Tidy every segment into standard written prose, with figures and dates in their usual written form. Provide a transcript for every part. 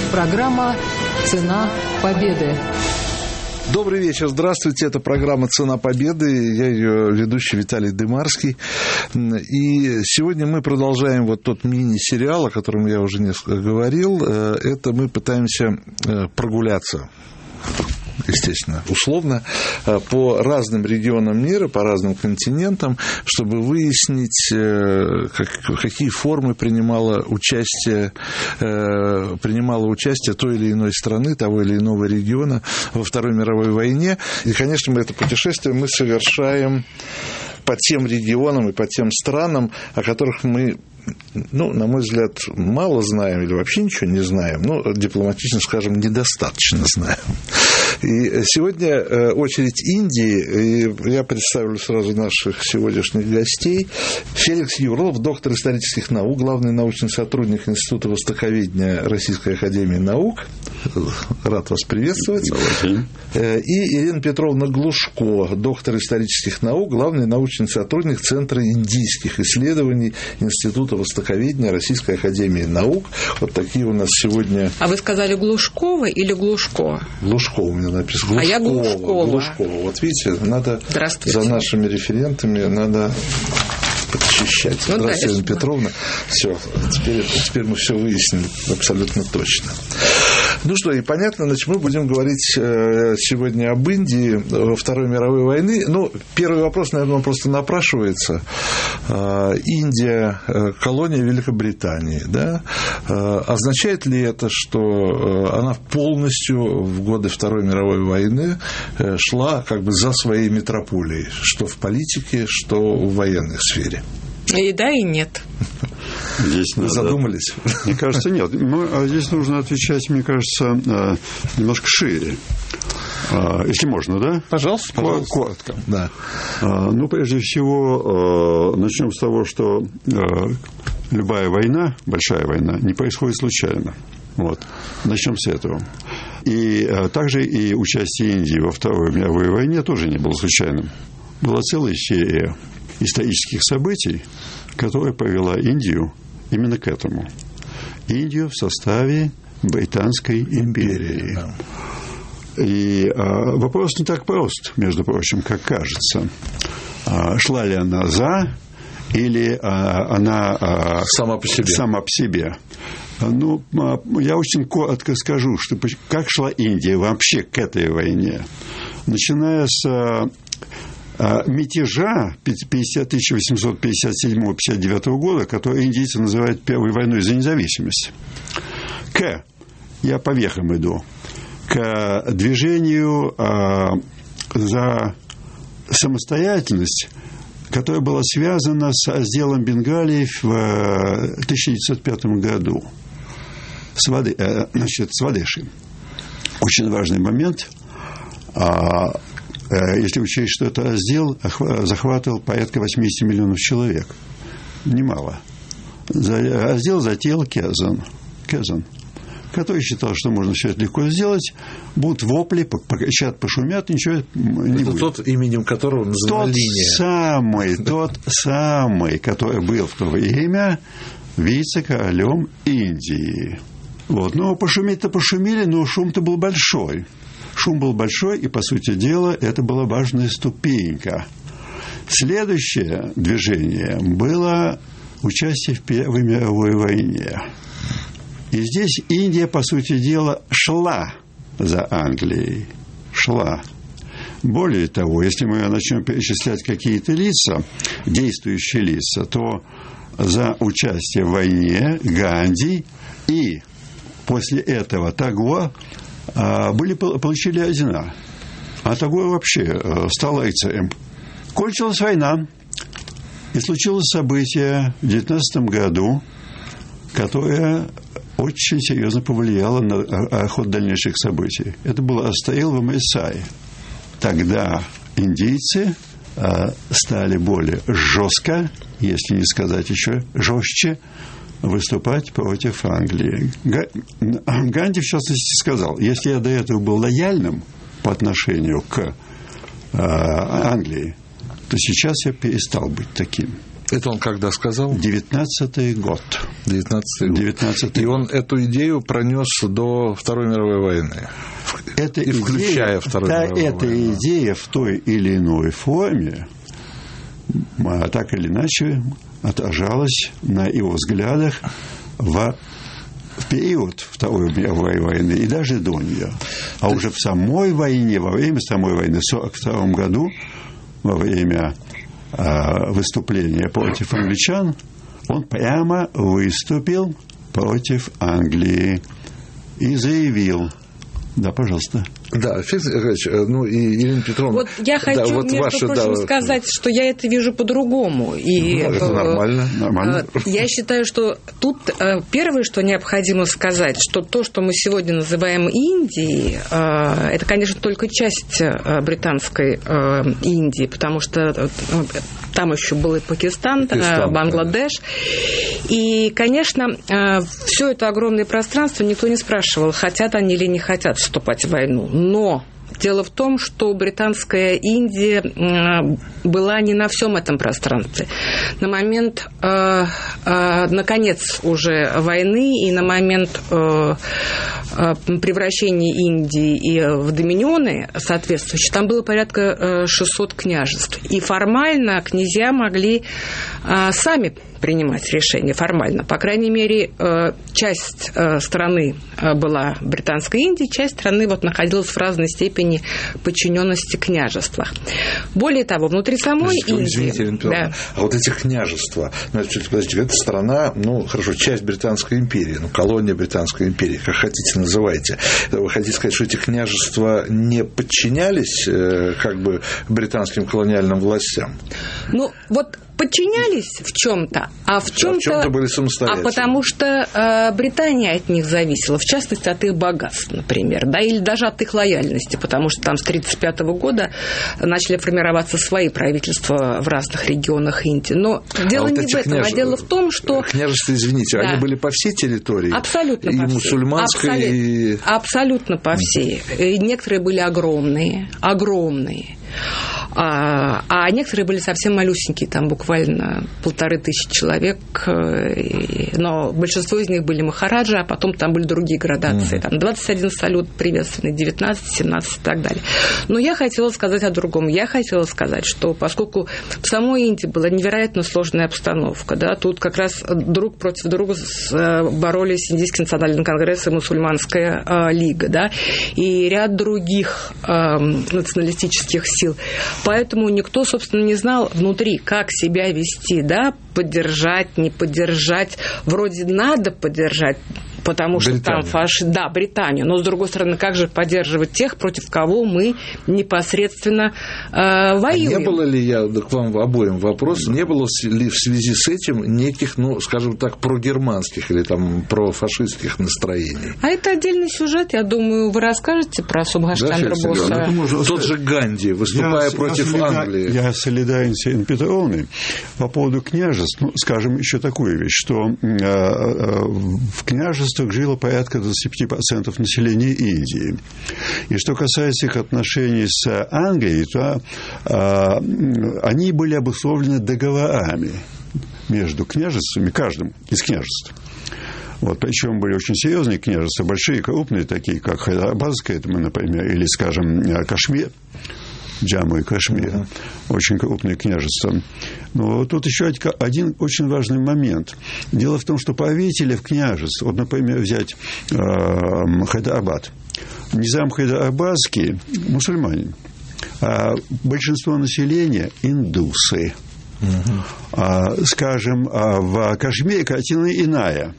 Программа «Цена победы». Добрый вечер, здравствуйте, это программа «Цена победы», я ее ведущий Виталий Дымарский, и сегодня мы продолжаем вот тот мини-сериал, о котором я уже несколько говорил, это мы пытаемся прогуляться, естественно, условно, по разным регионам мира, по разным континентам, чтобы выяснить, какие формы принимало участие той или иной страны, того или иного региона во Второй мировой войне. И, конечно, это путешествие мы совершаем по тем регионам и по тем странам, о которых мы, на мой взгляд, мало знаем или вообще ничего не знаем, дипломатично скажем, недостаточно знаем. И сегодня очередь Индии, и я представлю сразу наших сегодняшних гостей. Феликс Юрлов, доктор исторических наук, главный научный сотрудник Института востоковедения Российской академии наук. Рад вас приветствовать. И Ирина Петровна Глушко, доктор исторических наук, главный научный сотрудник Центра индийских исследований Института востоковедения Российской академии наук. Вот такие у нас сегодня... А вы сказали Глушкова или Глушко? Глушко у меня написано. Глушкова, а я Глушкова. Глушкова. Вот видите, надо за нашими референтами надо подчищать. Здравствуйте, Ирина Петровна. Все, теперь мы все выяснили абсолютно точно. Ну что, и понятно, значит, мы будем говорить сегодня об Индии во Второй мировой войны. Первый вопрос, наверное, просто напрашивается. Индия – колония Великобритании, да? Означает ли это, что она полностью в годы Второй мировой войны шла как бы за своей метрополией, что в политике, что в военной сфере? И да, и нет. Здесь Вы задумались? Мне кажется, нет. Здесь нужно отвечать, мне кажется, немножко шире. Если можно, да? Пожалуйста. Коротко. Да. Прежде всего, начнем с того, что любая война, большая война, не происходит случайно. Вот. Начнем с этого. И также и участие Индии во Второй мировой войне тоже не было случайным. Была целая серия исторических событий, которая повела Индию именно к этому. Индию в составе Британской империи. Да. И вопрос не так прост, между прочим, как кажется. Шла ли она за, или она сама по себе? Я очень коротко скажу, что как шла Индия вообще к этой войне. Начиная с мятежа 1857-59 года, который индийцы называют Первой войной за независимость, я по вехам иду, к движению за самостоятельность, которое было связано с разделом Бенгалии в 1905 году с Свадеши. Очень важный момент. Если учесть, что это раздел захватывал порядка 80 миллионов человек. Немало. Раздел затеял Кезан, который считал, что можно все это легко сделать. Будут вопли, покричат, пошумят, ничего не будет. Тот, именем которого называли линия. Тот самый, который был в то время вице-королем Индии. Вот. Пошуметь-то пошумели, но шум-то был большой. Шум был большой, и, по сути дела, это была важная ступенька. Следующее движение было участие в Первой мировой войне. И здесь Индия, по сути дела, шла за Англией. Шла. Более того, если мы начнем перечислять какие-то лица, действующие лица, то за участие в войне Ганди и после этого Тагор получили ордена. А Тагор вообще стал рыцарем. Кончилась война, и случилось событие в 19 году, которое очень серьезно повлияло на ход дальнейших событий. Это был расстрел в Амритсаре. Тогда индийцы стали более жестко, если не сказать еще жестче, выступать против Англии. Ганди, в частности, сказал, если я до этого был лояльным по отношению к Англии, то сейчас я перестал быть таким. Это он когда сказал? 19-й год. 19-й. И он эту идею пронес до Второй мировой войны. Включая Вторую мировую войну. Эта идея в той или иной форме, так или иначе, отражалась на его взглядах в период Второй мировой войны и даже до нее. А уже в самой войне, во время самой войны, в 1942 году, во время выступления против англичан, он прямо выступил против Англии и заявил... Да, пожалуйста. Да, Федор Николаевич, ну и Елена Петровна... Вот я хочу, между прочим, сказать, что я это вижу по-другому. И, это нормально. Я считаю, что тут первое, что необходимо сказать, что то, что мы сегодня называем Индией, это, конечно, только часть британской Индии, потому что там еще был и Пакистан, Бангладеш. И, конечно, все это огромное пространство никто не спрашивал, хотят они или не хотят вступать в войну. Но дело в том, что британская Индия была не на всем этом пространстве. На момент, наконец, уже войны и на момент превращения Индии в доминионы соответствующие, там было порядка 600 княжеств. И формально князья могли сами принимать решения формально. По крайней мере, часть страны была Британской Индией, часть страны вот находилась в разной степени подчиненности княжества. Более того, внутри самой Индии... Извините, Елена Петровна, а вот эти княжества, подождите, это страна, хорошо, часть Британской империи, колония Британской империи, как хотите называйте. Вы хотите сказать, что эти княжества не подчинялись как бы британским колониальным властям? Подчинялись в чем-то, а в чем-то были самостоятельны. А потому что Британия от них зависела, в частности, от их богатств, например, да, или даже от их лояльности, потому что там с 1935 года начали формироваться свои правительства в разных регионах Индии. Но дело не в этом, а дело в том, что... Княжества, извините, они были по всей территории? Абсолютно и по всей. Мусульманской, Абсолютно по всей. И некоторые были огромные. А некоторые были совсем малюсенькие, там буквально 1500 человек, но большинство из них были махараджи, а потом там были другие градации, там 21 салют приветственный, 19, 17 и так далее. Но я хотела сказать о другом. Я хотела сказать, что поскольку в самой Индии была невероятно сложная обстановка, да, тут как раз друг против друга боролись Индийский национальный конгресс и Мусульманская лига, да, и ряд других националистических сил. Поэтому никто, собственно, не знал внутри, как себя вести, да, поддержать, не поддержать. Вроде надо поддержать, потому что там Британию. Но, с другой стороны, как же поддерживать тех, против кого мы непосредственно воюем? А не было ли, к вам обоим вопрос, не было ли в связи с этим неких, скажем так, прогерманских или там профашистских настроений? А это отдельный сюжет. Я думаю, вы расскажете про Субхаш Чандра Боса. Тот же Ганди, выступая против Англии. Я солидарен с Еленой Петровной по поводу княжеств. Скажем еще такую вещь, что в княжествах жило порядка 25% населения Индии. И что касается их отношений с Англией, то они были обусловлены договорами между княжествами, каждым из княжеств. Причем были очень серьезные княжества, большие, крупные, такие как Хайдарабадское, например, или, скажем, Кашмир, Джамму и Кашмир, очень крупные княжества. Но тут еще один очень важный момент. Дело в том, что правители в княжеств, например, взять Хайдарабад, Низам Хайдарабадский мусульманин, а большинство населения индусы. Скажем, в Кашмире картина иная.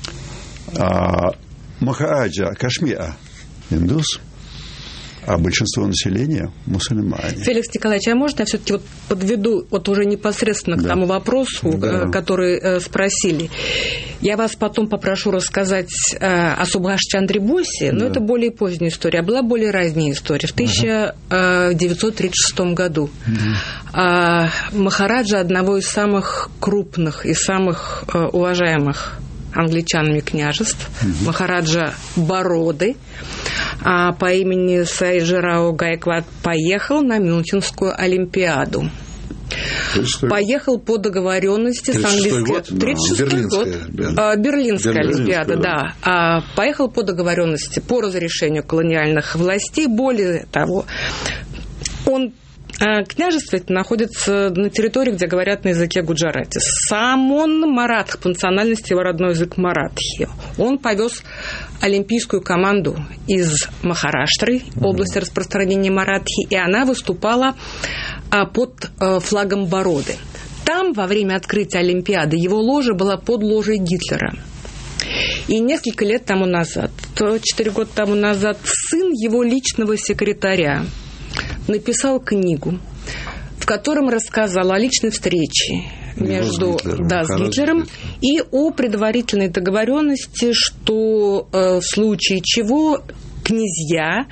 Махараджа Кашмира индус, а большинство населения мусульмане. Феликс Николаевич, а можно я все-таки подведу уже непосредственно к тому вопросу, который спросили? Я вас потом попрошу рассказать о Субхаш Чандре Босе, но это более поздняя история, а была более ранняя история. В 1936 году Махараджа одного из самых крупных и самых уважаемых англичанами княжеств, Махараджа Бароды, по имени Сайджирау Гайквад поехал на Мюнхенскую Олимпиаду. поехал по договоренности с английской... 36-й год. Берлинская Олимпиада, да. Поехал по договоренности по разрешению колониальных властей. Более того, княжество это находится на территории, где говорят на языке гуджарати. Сам он маратх, по национальности его родной язык маратхи. Он повез олимпийскую команду из Махараштры, области распространения маратхи, и она выступала под флагом Бороды. Там, во время открытия Олимпиады, его ложа была под ложей Гитлера. И несколько лет тому назад, 4 года тому назад, сын его личного секретаря написал книгу, в котором рассказал о личной встрече между с Гитлером и о предварительной договоренности, что в случае чего князья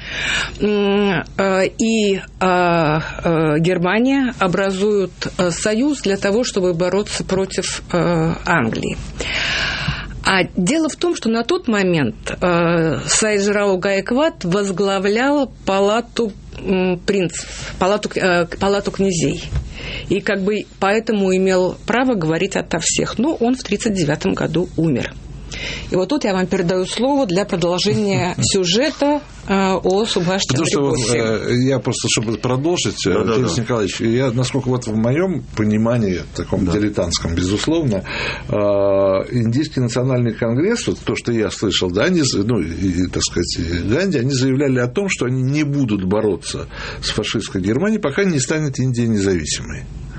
и Германия образуют союз для того, чтобы бороться против Англии. А дело в том, что на тот момент Сайджирау Гайквад возглавлял палату принцев, палату князей. И как бы поэтому имел право говорить ото всех. Но он в 1939 году умер. И вот тут я вам передаю слово для продолжения сюжета о Субхаш Чандре Босе. Я просто, чтобы продолжить, Денис Николаевич, я, насколько вот в моем понимании, таком дилетантском, безусловно, Индийский национальный конгресс, вот то, что я слышал, да, они, так сказать, Ганди, они заявляли о том, что они не будут бороться с фашистской Германией, пока не станет Индия независимой.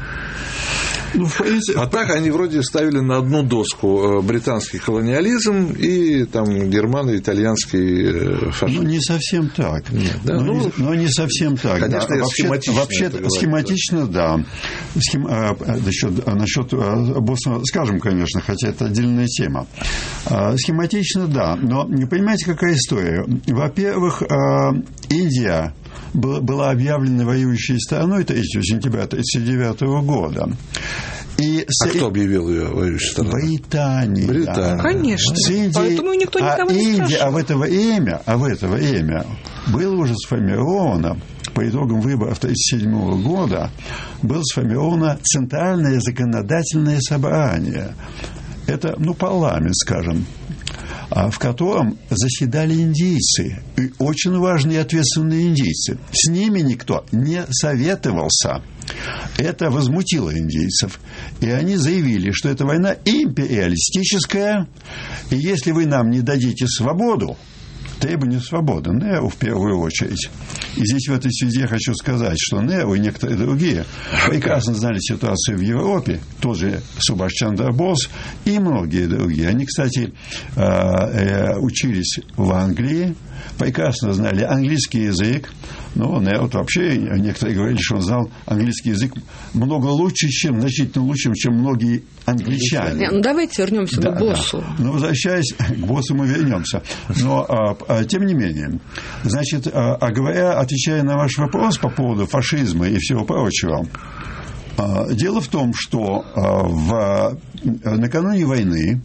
А так они вроде ставили на одну доску британский колониализм и там германо-итальянский фашизм. Не совсем так. Нет, да? Не совсем так. Конечно, вообще схематично, да. Насчет Босса скажем, конечно, хотя это отдельная тема. Схематично, да. Но не понимаете, какая история? Во-первых, Индия была объявлена воюющей страной 3 сентября 1939 года. Кто объявил ее воюющей страной? Британия. Да. Конечно. Поэтому никто никого не спрашивал. А в это время было уже сформировано, по итогам выборов 1937 года, было сформировано Центральное законодательное собрание. Это, парламент, скажем, в котором заседали индийцы, и очень важные и ответственные индийцы. С ними никто не советовался. Это возмутило индийцев. И они заявили, что эта война империалистическая, и если вы нам не дадите свободу, требование свободы, НЭО в первую очередь. И здесь в этой связи я хочу сказать, что НЭО и некоторые другие прекрасно знали ситуацию в Европе, тот же Субхаш Чандра Бос и многие другие. Они, кстати, учились в Англии, прекрасно знали английский язык, но НЭО вообще, некоторые говорили, что он знал английский язык много лучше, значительно лучше, чем многие англичане. Давайте вернемся к Боссу. Да. Возвращаясь к Боссу, мы вернемся. Но, тем не менее, значит, отвечая на ваш вопрос по поводу фашизма и всего прочего, дело в том, что накануне войны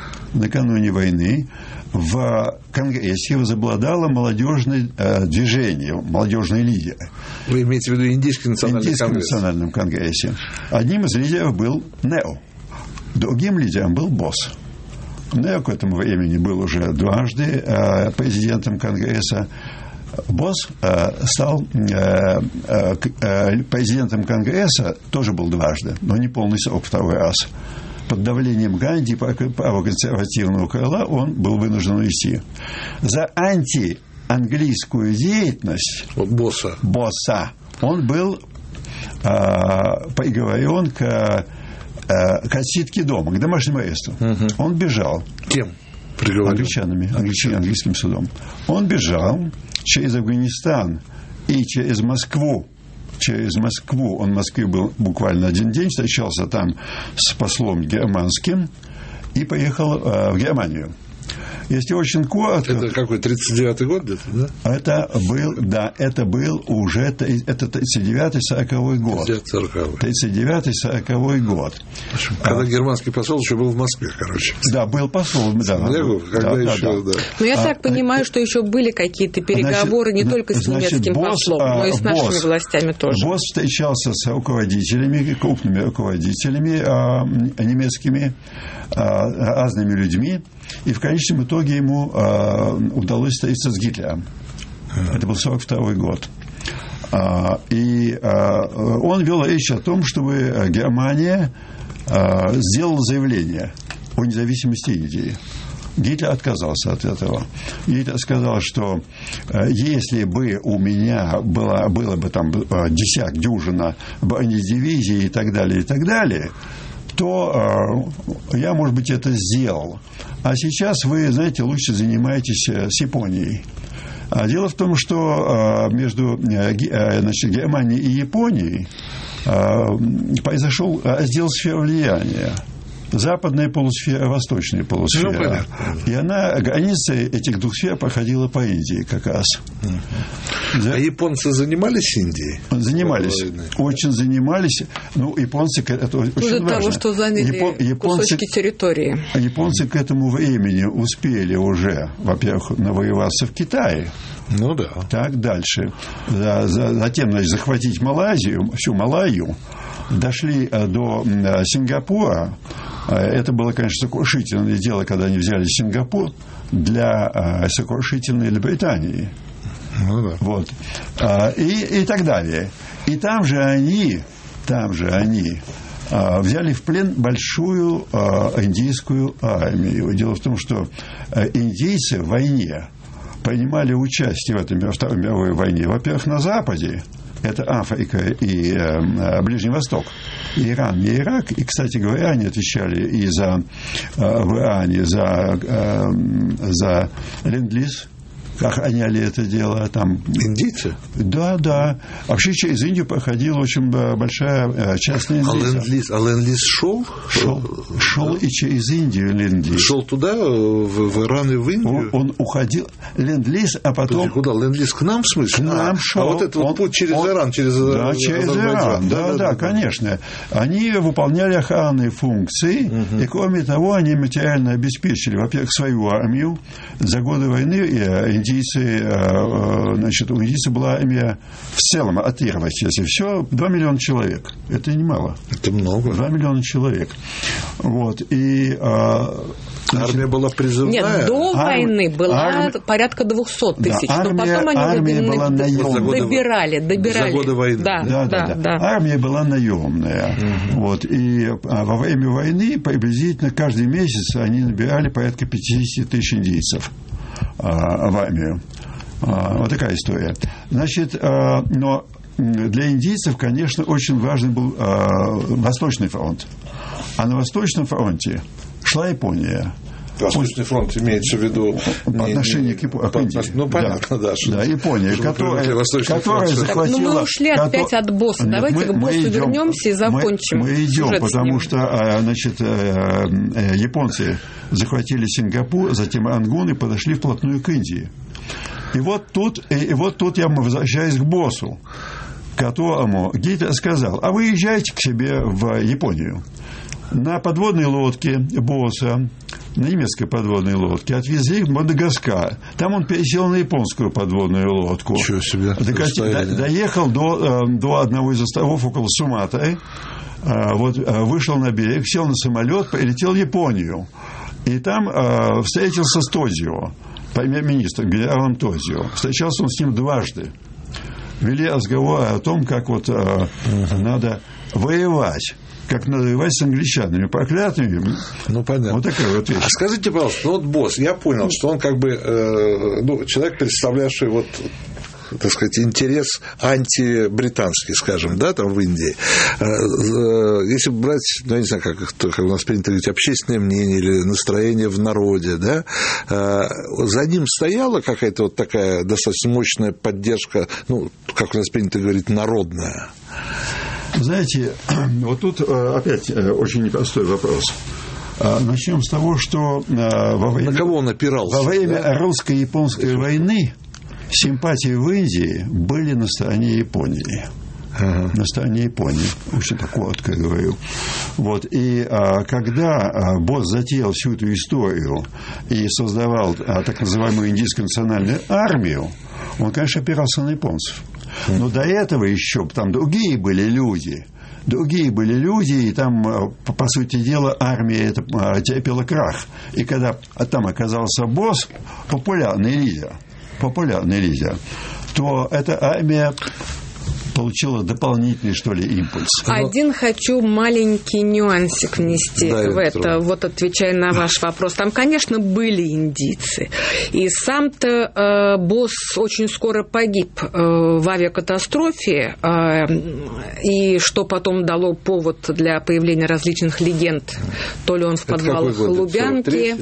в Конгрессе возобладало молодежное движение, молодежные лидеры. Вы имеете в виду Индийский национальный конгресс? Индийский национальном конгрессе. Одним из лидеров был НЭО, другим лидером был Босс. НЭО к этому времени был уже дважды президентом Конгресса. Босс стал президентом Конгресса, тоже был дважды, но не полный срок, второй раз. Под давлением Ганди, правоконсервативного крыла, он был вынужден уйти. За антианглийскую деятельность Босса он был приговорен к отсидке дома, к домашнему аресту. Он бежал. Кем приговорен? Английским судом. Он бежал через Афганистан и через Москву. Он в Москве был буквально 1 день, встречался там с послом германским и поехал в Германию. Если очень коротко... Это какой, 39-й год где-то, да? Это был уже... Это 39-40 год. 39-40 год. Когда германский посол еще был в Москве, короче. Да, был посол. Да. Но я так понимаю, что еще были какие-то переговоры не только с немецким послом, но и с нашими властями тоже. Босс встречался с руководителями, крупными руководителями немецкими, разными людьми, и в конечном итоге ему удалось встретиться с Гитлером. Это был 1942 год. И он вел речь о том, чтобы Германия сделала заявление о независимости Индии. Гитлер отказался от этого. Гитлер сказал, что если бы у меня было бы там дюжина бронедивизий и так далее, то я, может быть, это сделал. А сейчас вы, знаете, лучше занимаетесь с Японией. Дело в том, что между Германией и Японией произошел раздел сфер влияния. Западная полусфера, восточная полусфера. И граница этих двух сфер проходила по Индии как раз. А японцы занимались Индией? Занимались. Очень занимались. Японцы... Это очень из-за важно. того, что заняли кусочки территории. Японцы к этому времени успели уже, во-первых, навоеваться в Китае. Ну да. Так, дальше. Затем, захватить Малайзию, всю Малайю. Дошли до Сингапура. Это было, конечно, сокрушительное дело, когда они взяли Сингапур для сокрушительной для Британии. Ну да. Вот. И так далее. И там же они взяли в плен большую индийскую армию. Дело в том, что индийцы в войне принимали участие в этой Второй мировой войне. Во-первых, на Западе. Это Африка и Ближний Восток, и Иран, и Ирак. И, кстати говоря, они отвечали и в Иране за ленд-лиз, охраняли это дело. Там... Индийцы? Да. Вообще через Индию проходила очень большая часть ленд-лиза. А ленд-лиз шел? Шел и через Индию ленд-лиз. Шел туда, в Иран и в Индию? Он уходил. Ленд-лиз, а потом... Куда? Ленд-лиз к нам, в смысле? К нам шел. А вот этот путь через Иран, через Иран. Да, конечно. Они выполняли охранные функции, и, кроме того, они материально обеспечили, во-первых, свою армию. За годы войны у индийцев была армия в целом, отыгрывать, если все, 2 миллиона человек. Это немало. Это много. 2 миллиона человек. Вот. И... армия была призывная? Нет, до войны была порядка 200 тысяч. Да, но потом они добирали. За годы войны. Да. Армия была наемная. Вот. И во время войны приблизительно каждый месяц они набирали порядка 50 тысяч индийцев в армию. Вот такая история. Значит, но для индийцев, конечно, очень важен был Восточный фронт. А на Восточном фронте шла Япония. Восточный фронт имеется в виду... По отношению к Индии. Ну, понятно, да. Да, Япония, которая захватила... Но мы ушли опять от босса. Давайте к боссу вернемся и закончим. Мы идем, потому что, японцы захватили Сингапур, затем Рангун и подошли вплотную к Индии. И вот тут я возвращаюсь к боссу, которому Гитлер сказал: а вы езжайте к себе в Японию. На подводной лодке босса, на немецкой подводной лодке, отвезли в Мадагаскар. Там он пересел на японскую подводную лодку. Ничего себе. Доехал до одного из островов около Суматры. Вышел на берег, сел на самолет, полетел в Японию. И там встретился с Тозио, премьер-министром, генералом Тозио. Встречался он с ним дважды. Вели разговоры о том, как надо воевать. Как надо воевать с англичанами, проклятыми. Ну, понятно. Вот такая вот вещь. А скажите, пожалуйста, босс, я понял, что он человек, представлявший так сказать, интерес антибританский, скажем, да, там в Индии. Если брать, я не знаю, как у нас принято говорить, общественное мнение или настроение в народе, да, за ним стояла какая-то такая достаточно мощная поддержка, как у нас принято говорить, народная. Знаете, вот тут опять очень непростой вопрос. Начнем с того, что на кого он опирался? Во время русско-японской войны симпатии в Индии были на стороне Японии. На стороне Японии, очень так коротко говорю. Вот. И когда Босс затеял всю эту историю и создавал так называемую индийскую национальную армию, он, конечно, опирался на японцев. Но до этого еще там другие были люди, и там, по сути дела, армия терпела крах. И когда там оказался Босс, популярный лидер, то эта армия получила дополнительный, что ли, импульс. Один хочу маленький нюансик внести в это, вот отвечая на ваш вопрос. Там, конечно, были индийцы. И сам-то Босс очень скоро погиб в авиакатастрофе, и что потом дало повод для появления различных легенд. То ли он в подвалах Лубянки,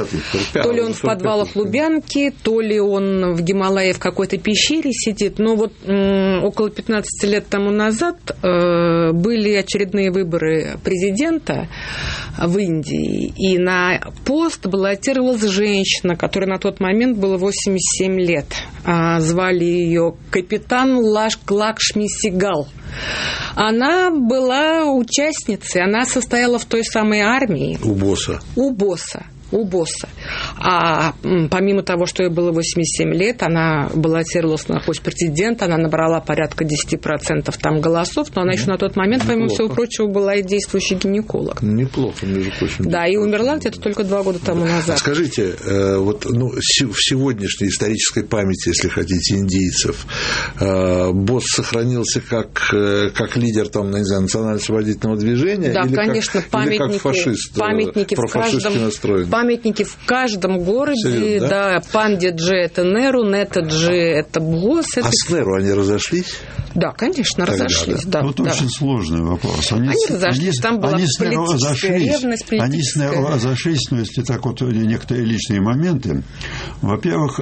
то ли он в Гималае в какой-то пещере сидит. Но вот около 15 лет тому назад были очередные выборы президента в Индии, и на пост баллотировалась женщина, которой на тот момент было 87 лет. Звали ее капитан Лакшми Сигал. Она была участницей, она состояла в той самой армии. У Босса. А помимо того, что ей было 87 лет, она баллотировалась на пост президента, она набрала порядка 10% там голосов, но она еще на тот момент, помимо всего прочего, была и действующий гинеколог. Неплохо, между прочим. Да, и умерла где-то только 2 года тому назад. Скажите, вот в сегодняшней исторической памяти, если хотите, индийцев, Босс сохранился как лидер там, не знаю, национально-освободительного движения? Да, или конечно, или как фашист, профашистски настроен? Памятники в каждом городе, серьезно, да, Пандиджи – это Неру, Нетаджи – это Босс. А с Неру они разошлись? Да, конечно, разошлись. Да, вот очень сложный вопрос. Они разошлись, там была политическая ревность. Они с Неру разошлись, но если так вот некоторые личные моменты. Во-первых,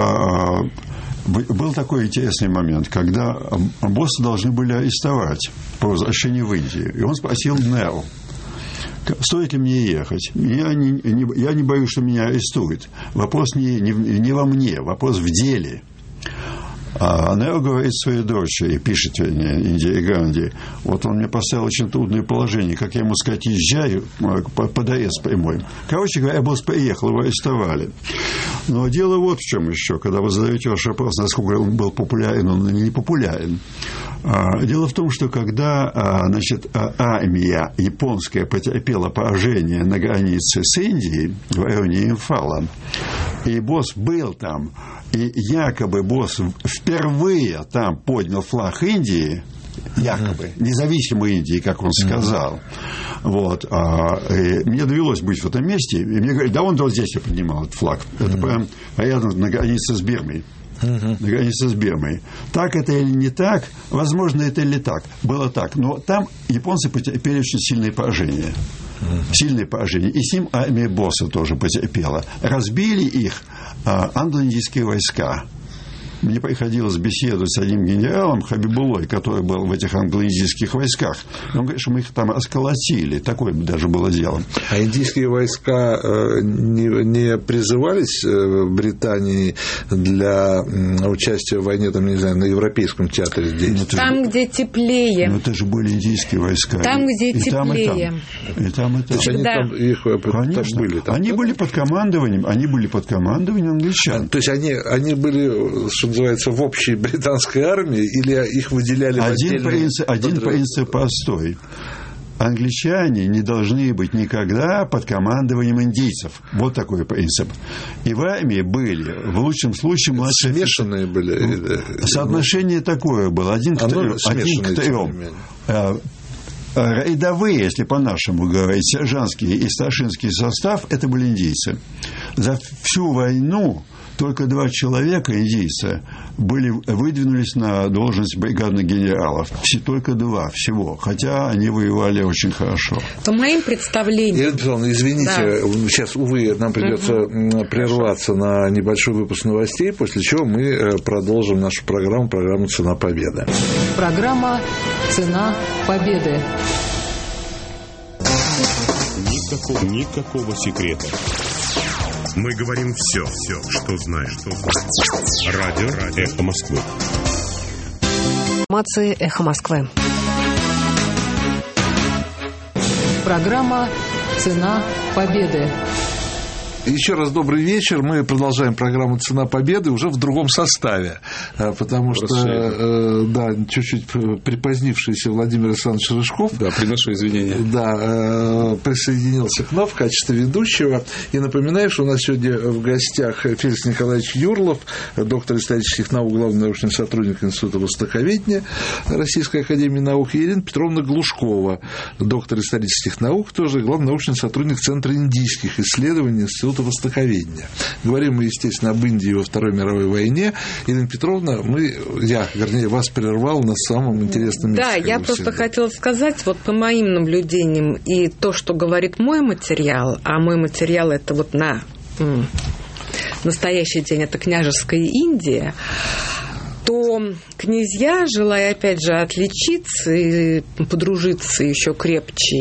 был такой интересный момент, когда Босса должны были арестовать по возвращению в Индию. И он спросил Неру: стоит ли мне ехать? Я не боюсь, что меня арестуют. Вопрос не во мне, вопрос в деле. А Неру говорит своей дочери, пишет, Индире Ганди: вот он мне поставил очень трудное положение, как я ему сказать, езжай под арест прямой. Короче говоря, Босс приехал, его арестовали. Но дело вот в чем еще, когда вы задаете ваш вопрос, насколько он был популярен, он не популярен. Дело в том, что когда армия японская потерпела поражение на границе с Индией, в районе Имфала, и Босс был там, и якобы Босс впервые там поднял флаг Индии, якобы, независимой Индии, как он сказал. Вот. И мне довелось быть в этом месте, и мне говорят: да он вот здесь я поднимал этот флаг. Это прям рядом на границе с Бирмой. На границе с Бирмой. Так это или не так? Возможно, это или так. Было так. Но там японцы потерпели очень сильные поражения. Сильные поражения. И с ним армия Босса тоже потерпела. Разбили их англо-индийские войска. Мне приходилось беседовать с одним генералом Хабибулой, который был в этих англо-индийских войсках. Он говорит, что мы их там расколотили. Такое даже было дело. А индийские войска не призывались в Британии для участия в войне, там, не знаю, на Европейском театре здесь? Там, где теплее. Но это же были индийские войска. Там, где теплее. И там, и там. Конечно. Были там. Они были под командованием англичан. То есть они были, что называется, в общей британской армии, или их выделяли в отдельные... Один принцип простой. Англичане не должны быть никогда под командованием индийцев. Вот такой принцип. И в армии были, в лучшем случае, младшие... Смешанные были. Соотношение такое было. 1 к 3. Рядовые, если по-нашему говорить, сержантский и старшинский состав, это были индийцы. За всю войну только 2 человека, индийца, выдвинулись на должность бригадных генералов. Только 2 всего. Хотя они воевали очень хорошо. По моим представлениям... Елена Петровна, извините, сейчас, увы, нам придется прерваться на небольшой выпуск новостей, после чего мы продолжим нашу программу «Цена победы». Программа «Цена победы». Никакого секрета. Мы говорим все, что знаешь. Радио «Эхо Москвы». Информация «Эхо Москвы». Программа «Цена победы». Еще раз добрый вечер. Мы продолжаем программу «Цена победы» уже в другом составе, потому что, чуть-чуть припозднившийся Владимир Александрович Рыжков, приношу извинения, присоединился к нам в качестве ведущего. И напоминаю, что у нас сегодня в гостях Феликс Николаевич Юрлов, доктор исторических наук, главный научный сотрудник Института востоковедения Российской академии наук, и Ирина Петровна Глушкова, доктор исторических наук, тоже главный научный сотрудник Центра индийских исследований Института востоковедения. Говорим мы, естественно, об Индии во Второй мировой войне. Ирина Петровна, вас прервал на самом интересном месте. Да, я просто хотела сказать, вот по моим наблюдениям и то, что говорит мой материал, а мой материал это вот на настоящий день, это княжеская Индия, то князья, желая, опять же, отличиться и подружиться еще крепче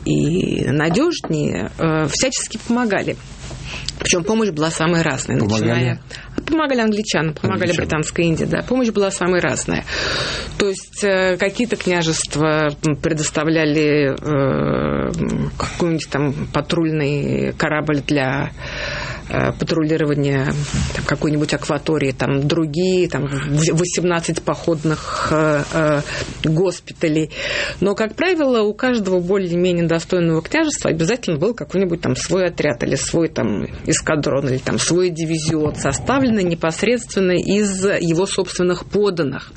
и надежнее, всячески помогали. Причем помощь была самая разная. Помогали англичанам, помогали Британской Индии, да. Помощь была самая разная. То есть какие-то княжества предоставляли какой-нибудь там патрульный корабль для патрулирования какой-нибудь акватории, там другие, там 18 походных госпиталей. Но, как правило, у каждого более-менее достойного княжества обязательно был какой-нибудь там свой отряд или свой там эскадрон, или там свой дивизион, составленный непосредственно из его собственных подданных.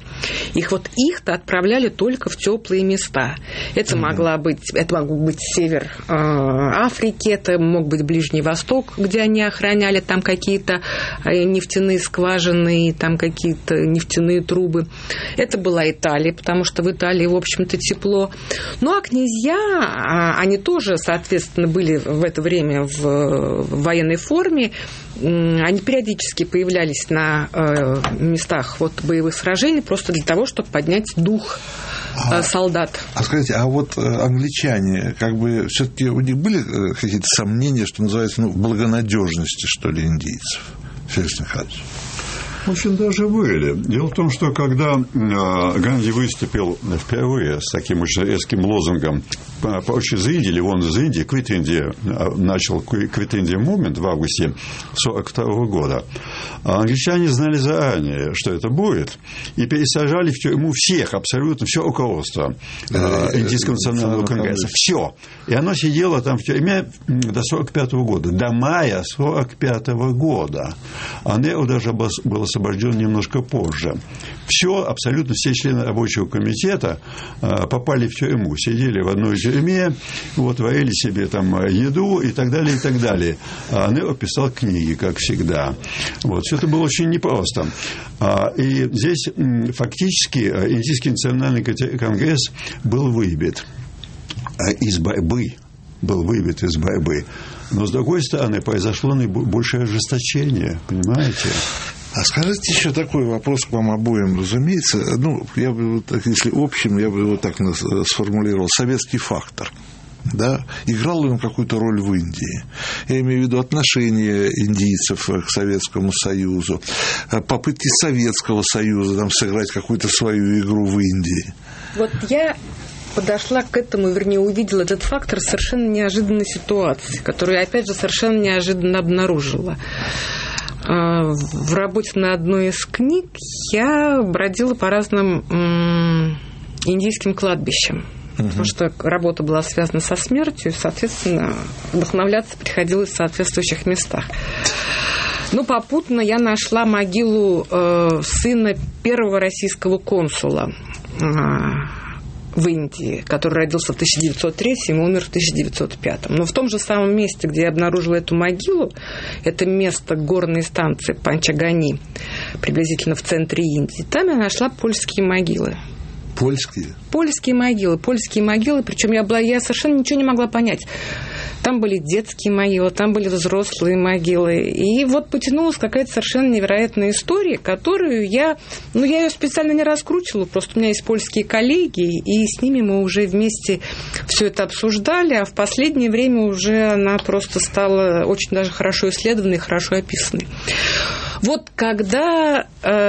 Их-то отправляли только в теплые места. Это мог быть север Африки, это мог быть Ближний Восток, где они охраняли там какие-то нефтяные скважины, там какие-то нефтяные трубы. Это была Италия, потому что в Италии, в общем-то, тепло. Ну, а князья, они тоже, соответственно, были в это время в военной форме. Они периодически появлялись на местах боевых сражений просто для того, чтобы поднять дух солдат. Скажите, а вот англичане, все-таки у них были какие-то сомнения, что называется, в благонадежности, что ли, индийцев? Феликс Николаевич. Очень даже были. Дело в том, что когда Ганди выступил впервые с таким очень резким лозунгом «Прочь из Индии», или «Вон из Индии», «Quit India», начал «Quit India Movement» в августе 1942 года, англичане знали заранее, что это будет, и пересажали в тюрьму всех, абсолютно все руководство Индийского национального конгресса. Все. И оно сидело там в тюрьме до 1945 года, до мая 1945 года. А Неру даже был освобожден немножко позже. Абсолютно все члены рабочего комитета попали в тюрьму, сидели в одной тюрьме, варили себе там еду и так далее, и так далее. А Неру писал книги, как всегда. Все это было очень непросто. И здесь фактически Индийский национальный конгресс был выбит из борьбы. Но, с другой стороны, произошло наибольшее ожесточение, понимаете? А скажите еще такой вопрос к вам обоим, разумеется. Я бы, если общим, я бы его так сформулировал. Советский фактор. Да? Играл ли он какую-то роль в Индии? Я имею в виду отношение индийцев к Советскому Союзу, попытки Советского Союза сыграть какую-то свою игру в Индии. Я подошла к этому, увидела этот фактор в совершенно неожиданной ситуации, которую, опять же, совершенно неожиданно обнаружила. В работе на одной из книг я бродила по разным индийским кладбищам, потому что работа была связана со смертью, и, соответственно, вдохновляться приходилось в соответствующих местах. Попутно я нашла могилу сына первого российского консула в Индии, который родился в 1903 и умер в 1905. Но в том же самом месте, где я обнаружила эту могилу, это место горной станции Панчагани, приблизительно в центре Индии, там я нашла польские могилы. Польские? Польские могилы, причем я совершенно ничего не могла понять. там были детские могилы, там были взрослые могилы. И вот потянулась какая-то совершенно невероятная история, которую я ее специально не раскручивала, просто у меня есть польские коллеги, и с ними мы уже вместе все это обсуждали, а в последнее время уже она просто стала очень даже хорошо исследованной, хорошо описанной. Вот когда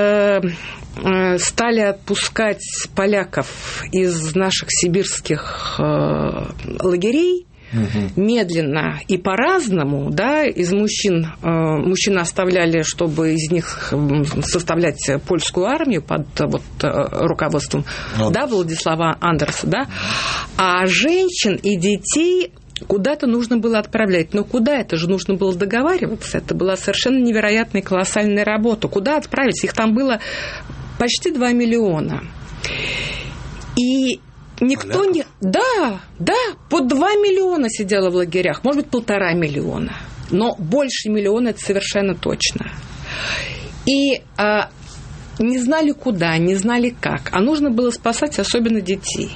стали отпускать поляков из наших сибирских лагерей, медленно и по-разному, да, из мужчин оставляли, чтобы из них составлять польскую армию под вот руководством Владислава Андерса, да, а женщин и детей куда-то нужно было отправлять. Но куда? Это же нужно было договариваться. Это была совершенно невероятная колоссальная работа. Куда отправить? Их там было почти 2 миллиона. И никто не... Да, по 2 миллиона сидело в лагерях. Может быть, 1,5 миллиона. Но больше миллиона, это совершенно точно. И не знали куда, не знали как. А нужно было спасать особенно детей.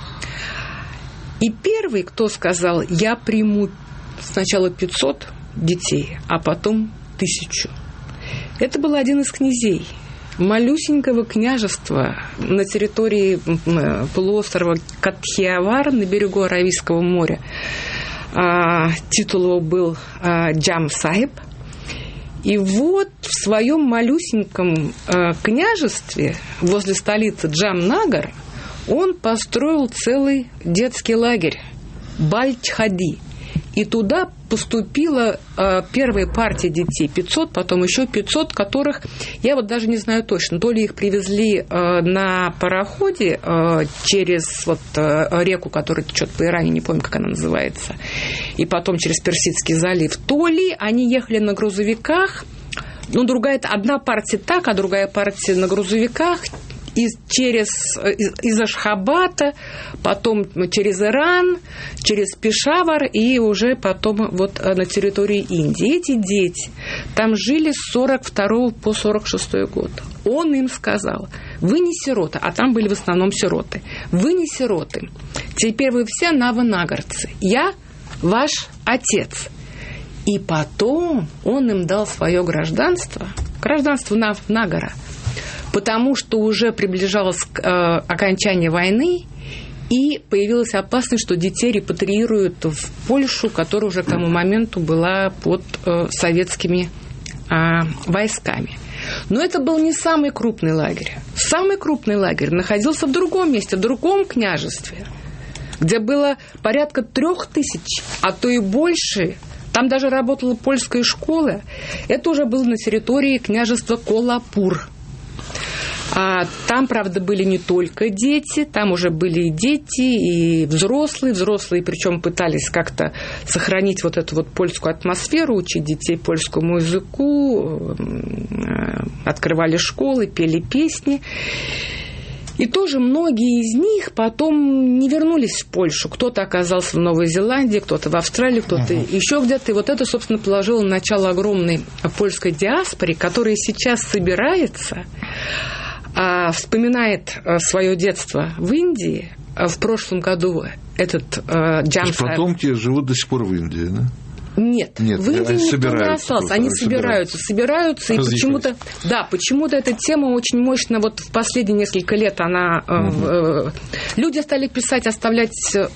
И первый, кто сказал, я приму сначала 500 детей, а потом 1000. Это был один из князей малюсенького княжества на территории полуострова Катхиавар на берегу Аравийского моря. Титул его был Джам Сахиб. И вот в своем малюсеньком княжестве возле столицы Джамнагар он построил целый детский лагерь Бальчхади. И туда поступила первая партия детей, 500, потом еще 500, которых, я вот даже не знаю точно, то ли их привезли на пароходе через вот реку, которая течет по Иране, не помню, как она называется, и потом через Персидский залив, то ли они ехали на грузовиках, одна партия так, а другая партия на грузовиках, из Ашхабада, потом через Иран, через Пешавар и уже потом вот на территории Индии. Эти дети там жили с 42 по 46 год. Он им сказал, вы не сироты, а там были в основном сироты, вы не сироты, теперь вы все навонагорцы, я ваш отец. И потом он им дал свое гражданство Навнагора, потому что уже приближалось окончание войны, и появилась опасность, что детей репатриируют в Польшу, которая уже к тому моменту была под советскими войсками. Но это был не самый крупный лагерь. Самый крупный лагерь находился в другом месте, в другом княжестве, где было порядка 3000, а то и больше. Там даже работала польская школа. Это уже было на территории княжества Колапур. Там, правда, были не только дети, там уже были и дети, и взрослые, причем пытались как-то сохранить вот эту вот польскую атмосферу, учить детей польскому языку, открывали школы, пели песни. И тоже многие из них потом не вернулись в Польшу. Кто-то оказался в Новой Зеландии, кто-то в Австралии, кто-то еще где-то. И вот это, собственно, положило начало огромной польской диаспоре, которая сейчас собирается, вспоминает свое детство в Индии. В прошлом году этот Джам Сахиб... Потомки живут до сих пор в Индии, да? Нет, в Индии никто не остался. Они собираются, и почему-то эта тема очень мощно, вот в последние несколько лет она... Люди стали писать, оставлять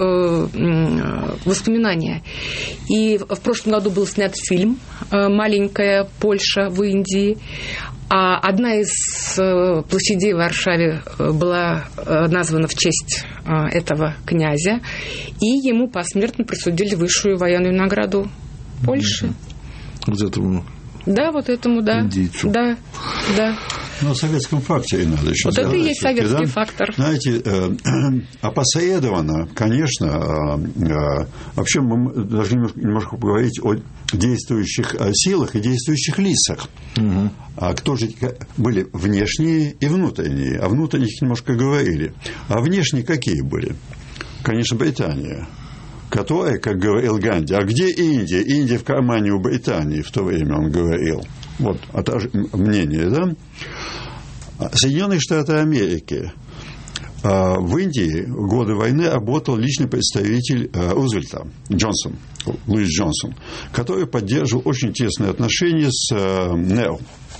воспоминания. И в прошлом году был снят фильм «Маленькая Польша в Индии». А одна из площадей в Варшаве была названа в честь этого князя, и ему посмертно присудили высшую военную награду Польши. Вот этому. Да, вот этому, да. Индийцу. Да. Но о советском факторе надо еще вот сказать. Это и есть советский фактор. Знаете, опосредованно, конечно, вообще мы должны немножко поговорить о действующих силах и действующих лицах. А кто же были внешние и внутренние? О внутренних немножко говорили. А внешние какие были? Конечно, Британия, которая, как говорил Ганди, а где Индия? Индия в кармане у Британии в то время, он говорил. Вот мнение, да? Соединенные Штаты Америки. в Индии в годы войны работал личный представитель Рузвельта, Луис Джонсон, который поддерживал очень тесные отношения с Нео.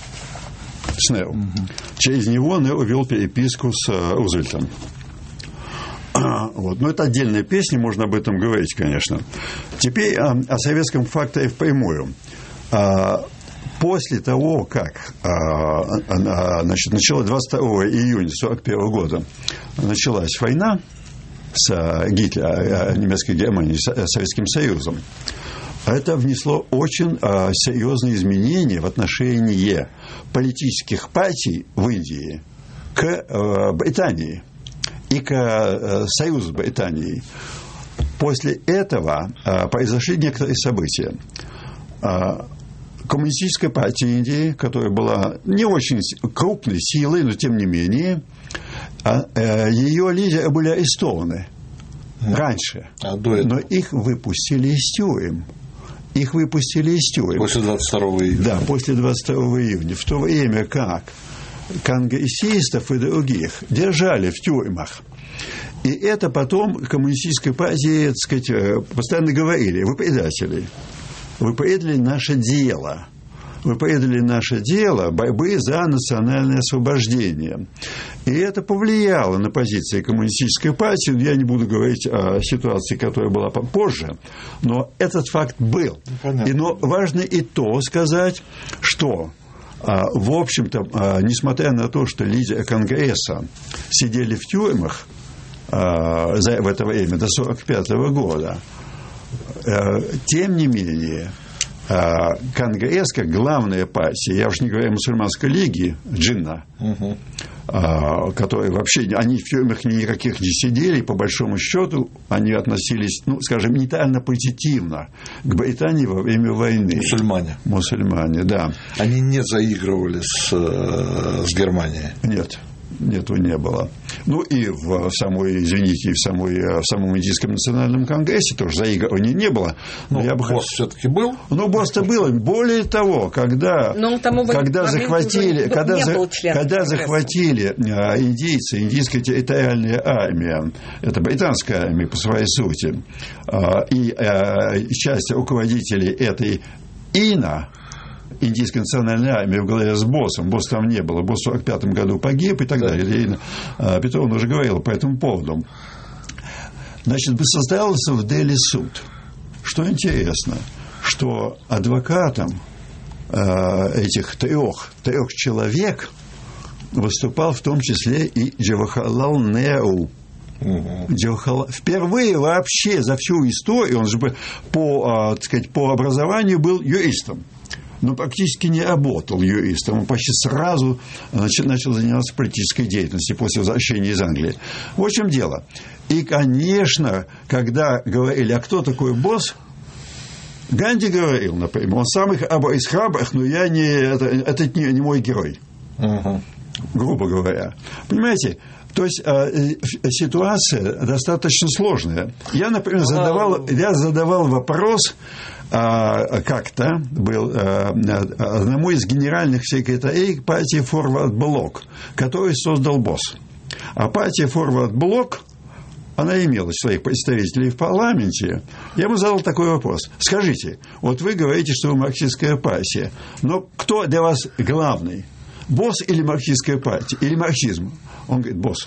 Через него Нео вел переписку с Рузвельтом. Вот. Но это отдельная песня, можно об этом говорить, конечно. Теперь о советском факторе впрямую. После того, как начало 22 июня 1941 года началась война с немецкой Германией, с Советским Союзом, это внесло очень серьезные изменения в отношении политических партий в Индии к Британии и к Союзу с Британией. После этого произошли некоторые события. Коммунистическая партия Индии, которая была не очень крупной силой, но тем не менее, ее лидеры были арестованы раньше. Но их выпустили из тюрем. После 22 июня. Да, после 22 июня. В то время как конгрессистов и других держали в тюрьмах. И это потом коммунистической партии, так сказать, постоянно говорили: вы предатели. Вы предали наше дело. Вы предали наше дело борьбы за национальное освобождение. И это повлияло на позиции коммунистической партии. Я не буду говорить о ситуации, которая была позже, но этот факт был. Но важно и то сказать, что, в общем-то, несмотря на то, что лидеры Конгресса сидели в тюрьмах в это время, до 1945 года, тем не менее, Конгресс, как главная партия, я уж не говорю о мусульманской лиге, Джинна, которые вообще, они в тюрьмах никаких не сидели, и по большому счету они относились, скажем, нейтрально позитивно к Британии во время войны. Мусульмане, да. Они не заигрывали с Германией? Нет. Этого не было. И в самом Индийском национальном конгрессе тоже заигрывания не было. Босс все-таки был? Босс-то было. Более того, когда захватили индийцы, индийская территориальная армия, это британская армия по своей сути, и часть руководителей этой ИНА, Индийской национальной армии, в главе с боссом. Босс там не было. Босс в 1945 году погиб и так далее. Петровна уже говорила по этому поводу. Значит, состоялся в Дели суд. Что интересно, что адвокатом этих трех человек выступал в том числе и Джавахарлал Неру. Впервые вообще за всю историю, он же по образованию был юристом, но практически не работал юристом. Он почти сразу начал заниматься политической деятельностью после возвращения из Англии. В чем дело? И, конечно, когда говорили, а кто такой босс, Ганди говорил, например, он самый из храбрых, но это не мой герой. Грубо говоря. Понимаете? То есть ситуация достаточно сложная. Я, например, задавал вопрос как-то был одному из генеральных секретарей партии Forward Bloc, который создал босс. А партия Forward Bloc, она имела своих представителей в парламенте. Я ему задал такой вопрос. Скажите, вот вы говорите, что вы марксистская партия, но кто для вас главный? Босс или марксистская партия? Или марксизм? Он говорит, босс.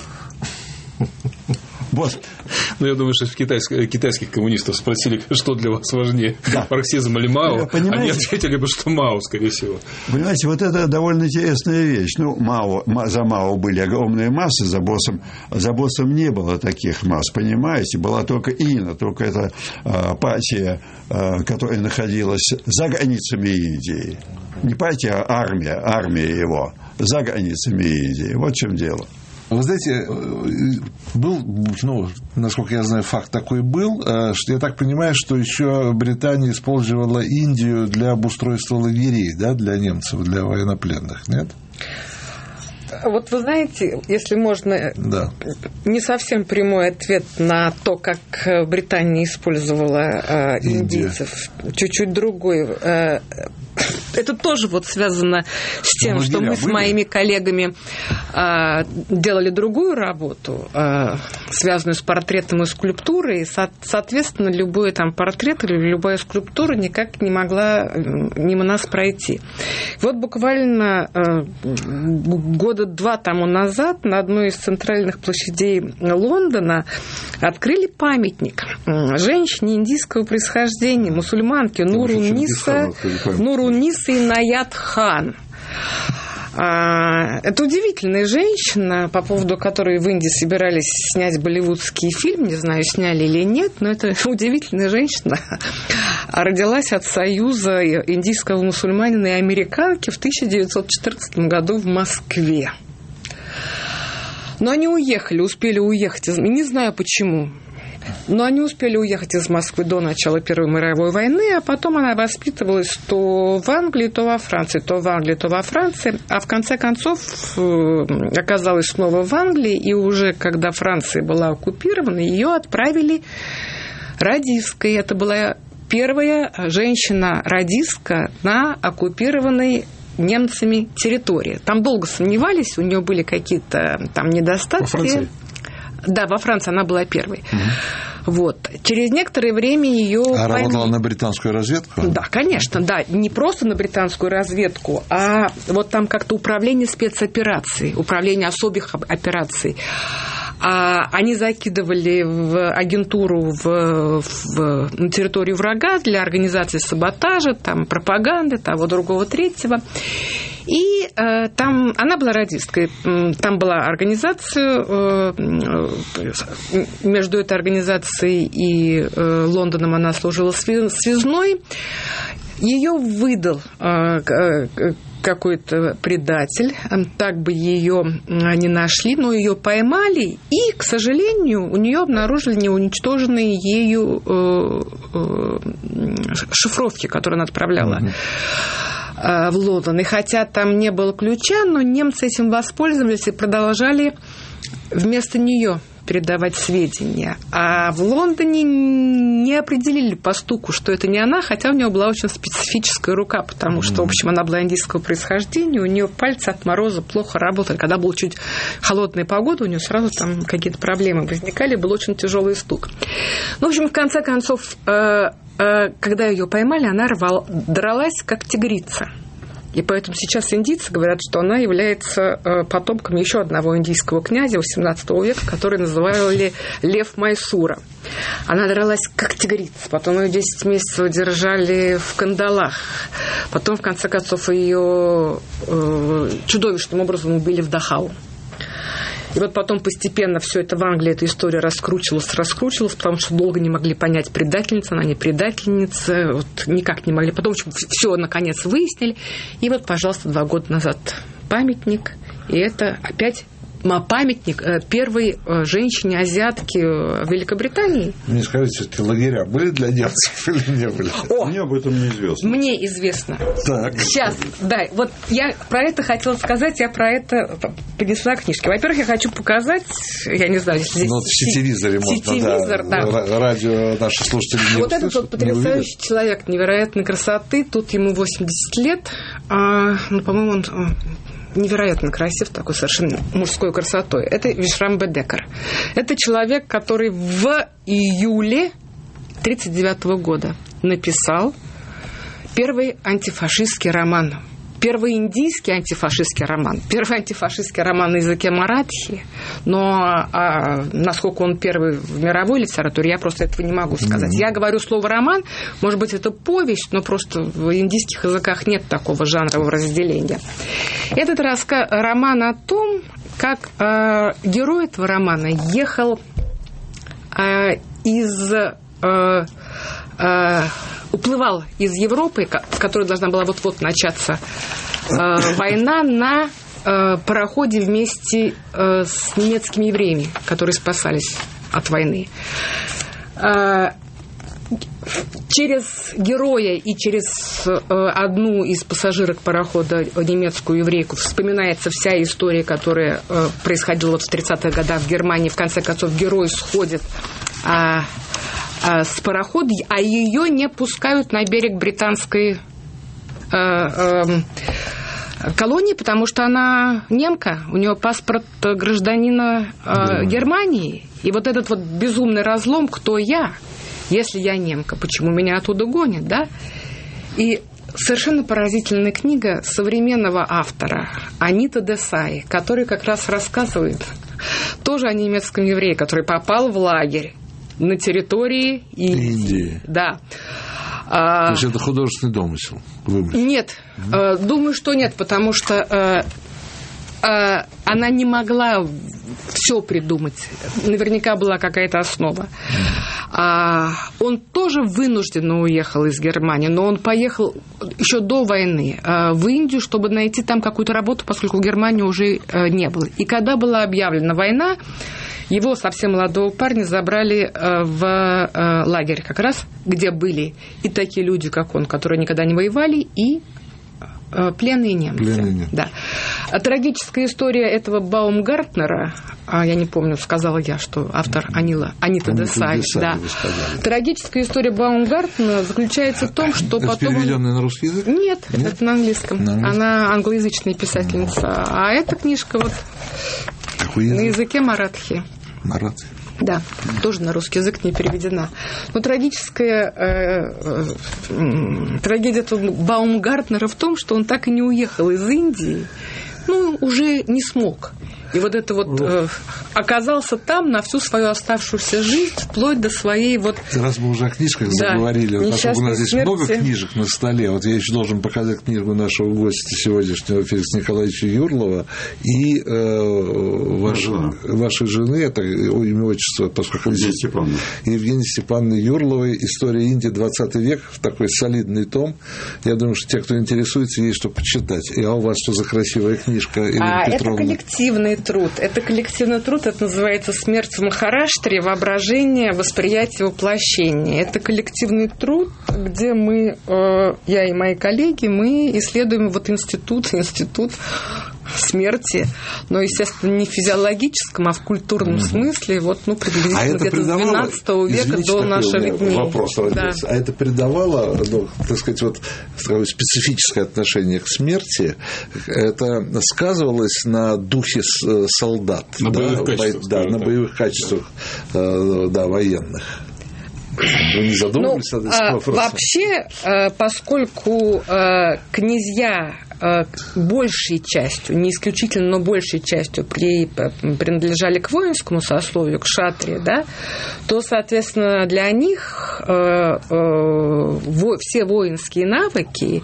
Босс. Я думаю, что китайских коммунистов спросили, что для вас важнее, марксизм или Мао, они ответили бы, что Мао, скорее всего. Понимаете, вот это довольно интересная вещь. За Мао были огромные массы, за боссом не было таких масс, понимаете? Была только ИНА, только эта партия, которая находилась за границами Индии. Не партия, а армия его, за границами Индии. Вот в чем дело. Вы знаете, был, насколько я знаю, факт такой был, что я так понимаю, что еще Британия использовала Индию для обустройства лагерей, да, для немцев, для военнопленных, нет? Вот вы знаете, если можно, не совсем прямой ответ на то, как Британия использовала индийцев, чуть-чуть другой. Это тоже вот связано с тем, что мы с моими коллегами делали другую работу, связанную с портретом и скульптурой, и, соответственно, любой там портрет или любая скульптура никак не могла мимо нас пройти. Вот буквально года 2 тому назад на одной из центральных площадей Лондона открыли памятник женщине индийского происхождения, мусульманке Нурун-Ниса Инаят Хан. Это удивительная женщина, по поводу которой в Индии собирались снять болливудский фильм, не знаю, сняли или нет, но это удивительная женщина. Родилась от союза индийского мусульманина и американки в 1914 году в Москве. Но они успели уехать, не знаю почему. Но они успели уехать из Москвы до начала Первой мировой войны, а потом она воспитывалась то в Англии, то во Франции, то в Англии, то во Франции, а в конце концов оказалась снова в Англии, и уже когда Франция была оккупирована, ее отправили радисткой. Это была первая женщина-радистка на оккупированной немцами территории. Там долго сомневались, у нее были какие-то там недостатки. Во Франции? Да, во Франции она была первой. Вот. Через некоторое время ее... работала на британскую разведку? Да, конечно, да. Не просто на британскую разведку, а вот там как-то управление спецопераций, управление особых операций. Они закидывали в агентуру на территорию врага для организации саботажа, там, пропаганды, того, другого, третьего. И там она была радисткой. Там была организация, между этой организацией и Лондоном она служила связной. Ее выдал какой-то предатель, так бы ее не нашли, но ее поймали, и, к сожалению, у нее обнаружили неуничтоженные ею шифровки, которые она отправляла в Лондон. И хотя там не было ключа, но немцы этим воспользовались и продолжали вместо нее передавать сведения. А в Лондоне не определили по стуку, что это не она, хотя у нее была очень специфическая рука, потому что, в общем, она была индийского происхождения, у нее пальцы от мороза плохо работали. Когда была чуть холодная погода, у нее сразу там какие-то проблемы возникали, был очень тяжелый стук. Ну, в общем, в конце концов, когда ее поймали, она дралась как тигрица. И поэтому сейчас индийцы говорят, что она является потомком еще одного индийского князя XVIII века, который называли Лев Майсура. Она дралась как тигрица, потом ее 10 месяцев держали в кандалах, потом, в конце концов, ее чудовищным образом убили в Дахау. И вот потом постепенно все это в Англии, эта история раскручивалась, потому что долго не могли понять, предательница она, не предательница, вот никак не могли. Потом все наконец выяснили. И вот, пожалуйста, 2 года назад памятник, и это опять памятник первой женщине-азиатке в Великобритании. Мне скажите, эти лагеря были для немцев или не были? Мне об этом неизвестно. Мне известно. Так. Сейчас, да, вот я про это хотела сказать, я про это принесла книжки. Во-первых, я хочу показать, я не знаю, здесь... в сетевизоре можно, сетевизор, да. Радио наши слушатели не вот этот вот потрясающий человек невероятной красоты, тут ему 80 лет, по-моему, он... невероятно красив, такой совершенно мужской красотой. Это Вишрам Бедекер. Это человек, который в июле 1939 года написал первый антифашистский роман. Первый индийский антифашистский роман. Первый антифашистский роман на языке маратхи. Но насколько он первый в мировой литературе, я просто этого не могу сказать. Я говорю слово «роман», может быть, это повесть, но просто в индийских языках нет такого жанрового разделения. Этот роман о том, как герой этого романа ехал уплывал из Европы, в которой должна была вот-вот начаться война, на пароходе вместе с немецкими евреями, которые спасались от войны. через героя и через одну из пассажирок парохода, немецкую еврейку, вспоминается вся история, которая происходила в 30-х годах в Германии. В конце концов, герой сходит с парохода, а ее не пускают на берег британской колонии, потому что она немка, у нее паспорт гражданина Германии. И вот этот вот безумный разлом, кто я, если я немка, почему меня оттуда гонят, да? И совершенно поразительная книга современного автора Анита Десай, который как раз рассказывает тоже о немецком еврее, который попал в лагерь на территории Индии. Да. То есть это художественный домысел? Вымысел? Нет, думаю, что нет, потому что она не могла все придумать. Наверняка была какая-то основа. Он тоже вынужденно уехал из Германии, но он поехал еще до войны в Индию, чтобы найти там какую-то работу, поскольку в Германии уже не было. И когда была объявлена война, его, совсем молодого парня, забрали в лагерь как раз, где были и такие люди, как он, которые никогда не воевали, и пленные немцы. Да. Трагическая история этого Баумгартнера, я не помню, сказала я, что автор Анита Десай. Да. Трагическая история Баумгартнера заключается в том, что это потом... переведенная на русский язык? Нет, это на английском. Она англоязычная писательница. А эта книжка вот на языке маратхи. Маратхи. Да, тоже на русский язык не переведена. Но трагедия Баумгартнера в том, что он так и не уехал из Индии, уже не смог. И вот это вот оказался там на всю свою оставшуюся жизнь, вплоть до своей вот... Раз мы уже о книжках заговорили, поскольку у нас здесь много книжек на столе, вот я еще должен показать книгу нашего гостя сегодняшнего, Феликса Николаевича Юрлова, и вашей жены, это имя, отчество, поскольку... Евгения Степановны Юрловой, «История Индии, 20 век», такой солидный том. Я думаю, что те, кто интересуется, есть что почитать. И у вас что за красивая книжка, Елена Петровна? Это коллективный труд. Это коллективный труд, это называется «Смерть в Махараштре. Воображение, восприятие, воплощение». Это коллективный труд, где мы, я и мои коллеги, мы исследуем вот институт смерти, но, естественно, не в физиологическом, а в культурном смысле, вот, приблизительно где-то с 12 века до наших дней. Вопрос родился. Да. А это придавало, так сказать, вот такое специфическое отношение к смерти, это сказывалось на духе солдат, на боевых качествах военных. Вы не задумывались над этим вопросом? Вообще, поскольку князья большей частью, не исключительно, но большей частью принадлежали к воинскому сословию, к шатре, да, то, соответственно, для них все воинские навыки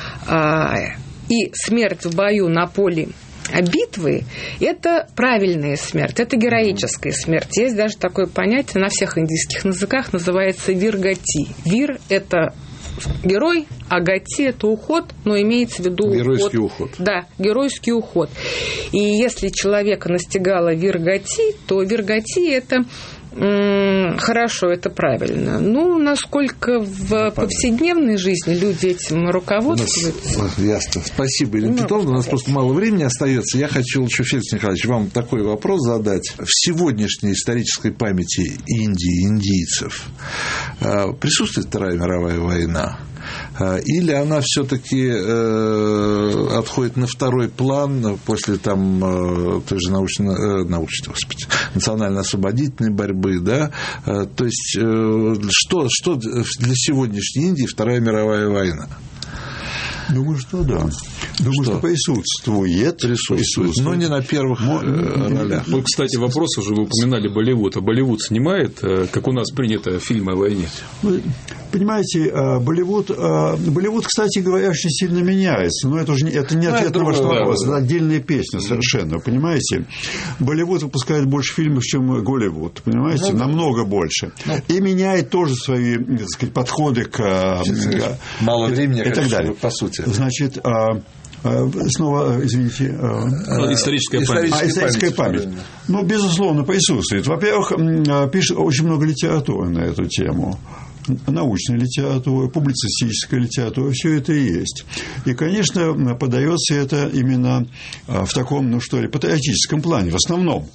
и смерть в бою на поле битвы – это правильная смерть, это героическая смерть. Есть даже такое понятие на всех индийских языках, называется вир-гати. Вир – это герой, а гати – это уход, но имеется в виду… Геройский уход. Да, геройский уход. И если человека настигала вир-гати, то вир-гати – это… Хорошо, это правильно. Насколько в повседневной жизни люди этим руководствуются? Ясно. Спасибо, Елена Петровна. У нас просто мало времени остается. Я хочу еще, Феликс Николаевич, вам такой вопрос задать. В сегодняшней исторической памяти Индии, индийцев, присутствует Вторая мировая война? Или она все-таки отходит на второй план после той же национально-освободительной борьбы, да? То есть что для сегодняшней Индии Вторая мировая война? Думаю, что да. Думаю, что присутствует. Но не на первых ролях. Кстати, вопрос уже вы упоминали Болливуд. А Болливуд снимает, как у нас принято, фильмы о войне? Понимаете, Болливуд, кстати говоря, очень сильно меняется. Но это не ответ на ваш вопрос. Это отдельная песня совершенно, понимаете? Болливуд выпускает больше фильмов, чем Голливуд, понимаете? Намного больше. И меняет тоже свои, так сказать, подходы к… Мало времени, и так далее. По сути. Значит, снова, извините… Историческая память. Безусловно, присутствует. Во-первых, пишет очень много литературы на эту тему. научная литература, публицистическая литература, все это и есть. И, конечно, подается это именно в таком, патриотическом плане, в основном.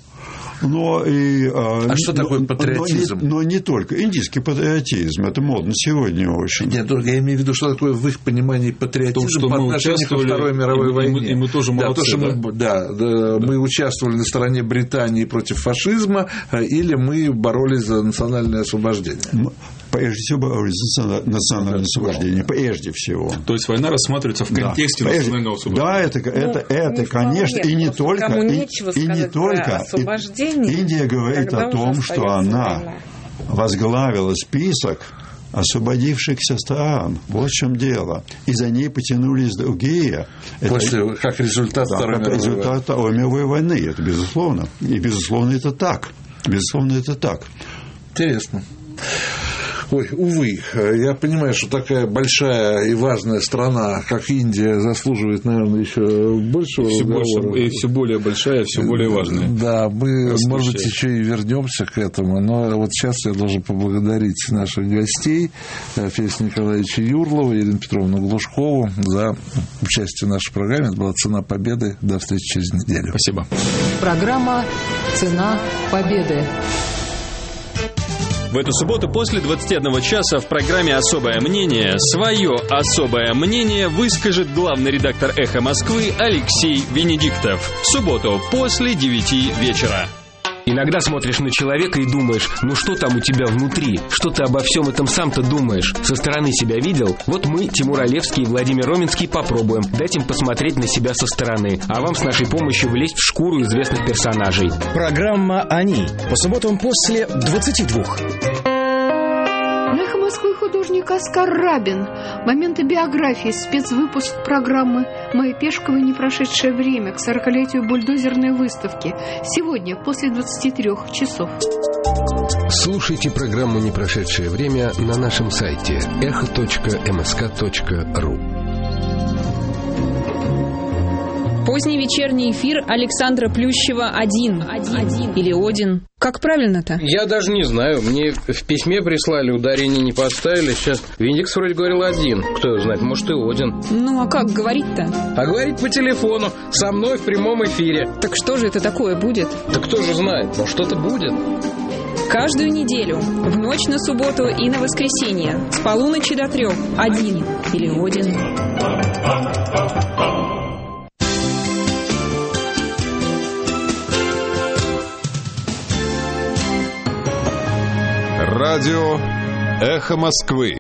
Что такое патриотизм? Но не только. Индийский патриотизм. Это модно сегодня очень. Нет, я имею в виду, что такое в их понимании патриотизм по отношению ко Второй мировой войне. И мы тоже молодцы. Мы участвовали на стороне Британии против фашизма, или мы боролись за национальное освобождение. Прежде всего, боролись за национальное освобождение. Прежде всего. То есть война рассматривается в контексте национального освобождения. Да, это конечно, и не только. Индия говорит о том, что она возглавила список освободившихся стран. Вот в чем дело. И за ней потянулись другие. Как результат Второй мировой войны. Это безусловно. И безусловно это так. Интересно. Ой, увы, я понимаю, что такая большая и важная страна, как Индия, заслуживает, наверное, еще большего разговора. И все более большая, все более важная. Да, мы, может быть, еще и вернемся к этому, но вот сейчас я должен поблагодарить наших гостей, Феликса Николаевича Юрлова, Ирину Петровну Глушкову за участие в нашей программе. Это была «Цена победы». До встречи через неделю. Спасибо. Программа «Цена победы». В эту субботу после 21 часа в программе «Особое мнение» свое особое мнение выскажет главный редактор «Эхо Москвы» Алексей Венедиктов. В субботу после 9 вечера. Иногда смотришь на человека и думаешь, что там у тебя внутри? Что ты обо всем этом сам-то думаешь? Со стороны себя видел? Вот мы, Тимур Олевский и Владимир Роменский, попробуем дать им посмотреть на себя со стороны, а вам с нашей помощью влезть в шкуру известных персонажей. Программа «Они» по субботам после 22. «Эхо Москвы» художник Оскар Рабин. Моменты биографии, спецвыпуск программы «Моя Пешкова. Не прошедшее время» к 40-летию бульдозерной выставки. Сегодня после 23 часов. Слушайте программу «Не прошедшее время» на нашем сайте echo.msk.ru. Поздний вечерний эфир Александра Плющева «Один». Или «Один». Как правильно-то? Я даже не знаю. Мне в письме прислали, ударение не поставили. Сейчас Виндикс вроде говорил «Один». Кто его знает, может и «Один». Ну, а как говорить-то? А говорить по телефону, со мной в прямом эфире. Так что же это такое будет? Да кто же знает, но что-то будет. Каждую неделю, в ночь на субботу и на воскресенье, с полуночи до 3, «Один» или «Один». Радио «Эхо Москвы».